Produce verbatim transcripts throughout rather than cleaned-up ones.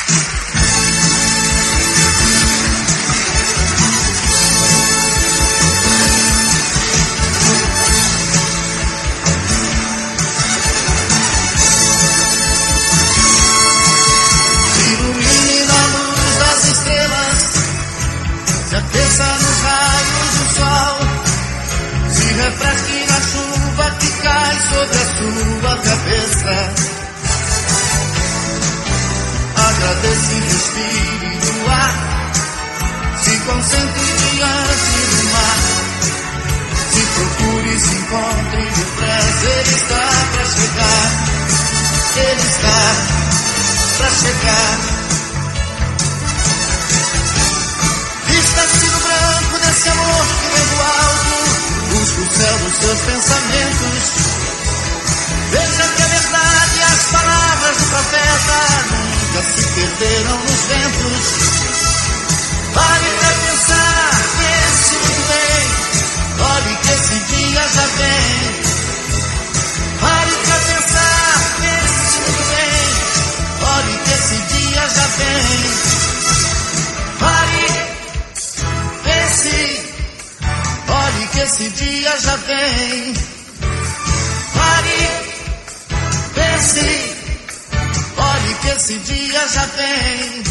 Aqueça nos raios do sol, se refresque na chuva que cai sobre a sua cabeça. Agradeça e respire do ar, se concentre diante do mar. Se procure, se encontre depressa, ele está pra chegar, ele está pra chegar. Vista-se no branco desse amor que vem do alto, busca o céu dos seus pensamentos. Veja que a verdade e as palavras do profeta nunca se perderam nos ventos. Pare pra pensar, pense muito bem, olhe que esse dia já vem. Pare pra pensar, pense muito bem, olhe que esse dia já vem. Pare, olhe que esse dia já vem. Pare, pense, olhe que esse dia já vem.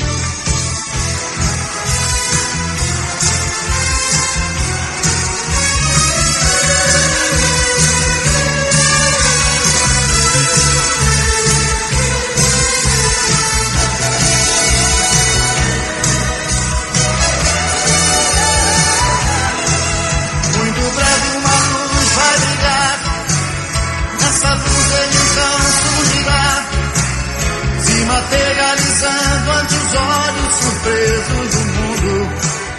Materializando ante os olhos surpresos do mundo.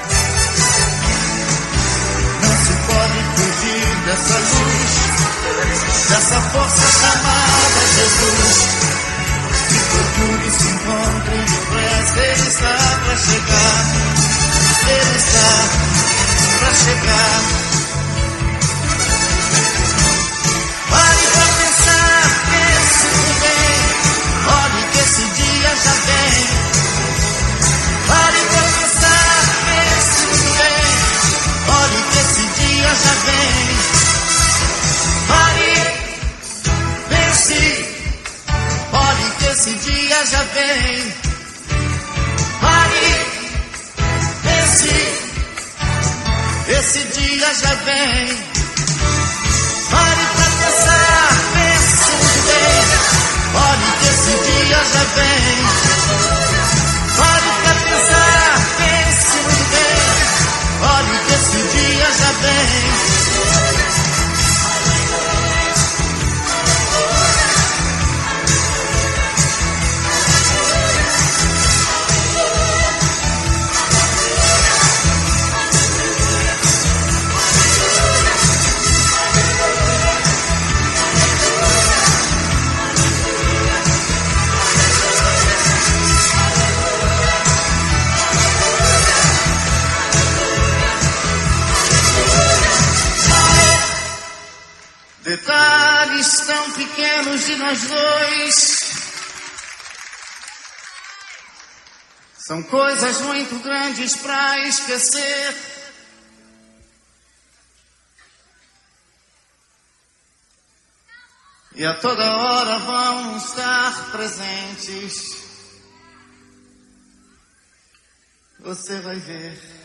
Não se pode fugir dessa luz, dessa força chamada Jesus. Se procure, se encontre depressa, ele está pra chegar, ele está pra chegar. Pare pra pensar, pense muito bem, olhe que esse dia já vem. Pare pra pensar, pense muito bem, olhe que esse dia já vem. Pare, pense, olhe que esse dia já vem. Pare, pense, esse dia já vem. Pare pra pensar, pense muito bem, olhe que esse dia já vem. Pare pra pensar, pense muito bem, olhe que esse dia já vem. Detalhes tão pequenos de nós dois são coisas muito grandes pra esquecer. E a toda hora vão estar presentes. Você vai ver.